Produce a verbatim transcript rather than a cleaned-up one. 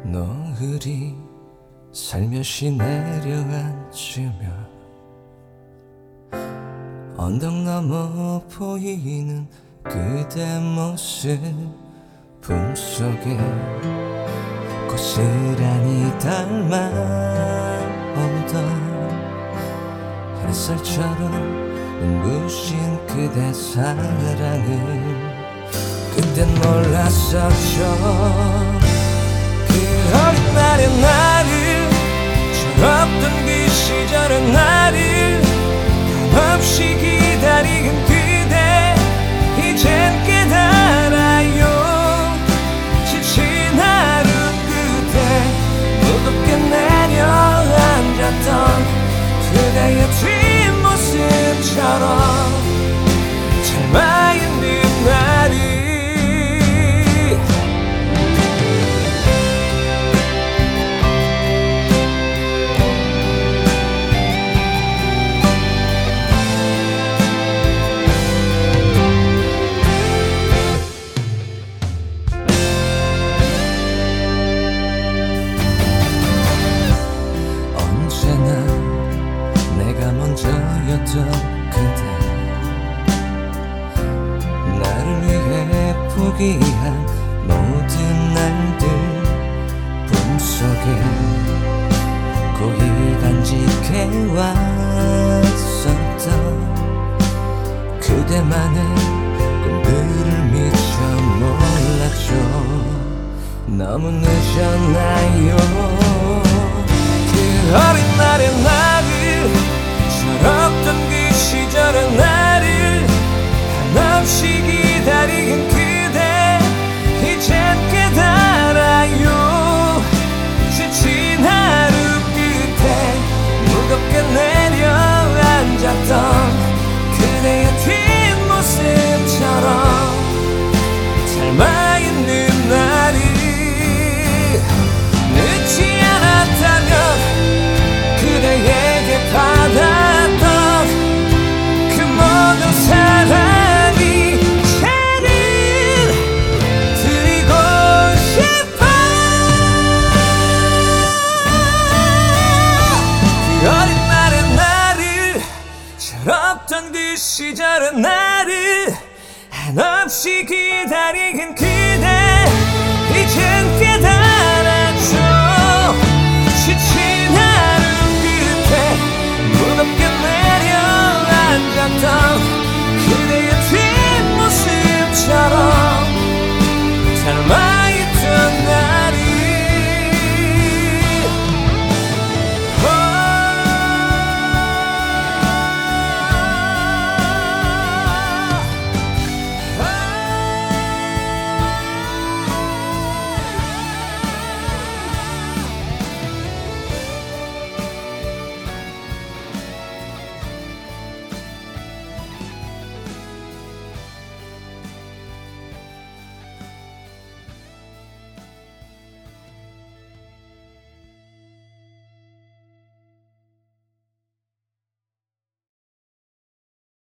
노을이 살며시 내려앉으며 언덕 넘어 보이는 그대 모습 품속에 고스란히 닮아오던 햇살처럼 눈부신 그대 사랑을 그땐 몰랐었죠. 그 어린 날의 나를 철없던 그 시절의 나를 한없이 기다리는 그대 이젠 깨달아요. 지친 하루 끝에 무겁게 내려앉았던 그대의 뒷모습처럼 찰마있는 나를 먼저였던 그대 나를 위해 포기한 모든 날들 품속에 고이 간직해왔었던 그대만의 꿈들을 미처 몰랐죠. 너무 늦었나요. 그 어린 날의 나를 철없던 그 시절의 나를 한없이 기다리는 그대 이젠 깨달아요. 지친 하루 끝에 무겁게 내려앉았던 그대의 뒷모습처럼 닮아있는 나를 늦지 않았다면 그대에게 받았던 그 모든 사랑이 이제는 드리고 싶어. 그 어린 날의 나를 철없던 그 시절의 나를 한없이 기다리긴 그대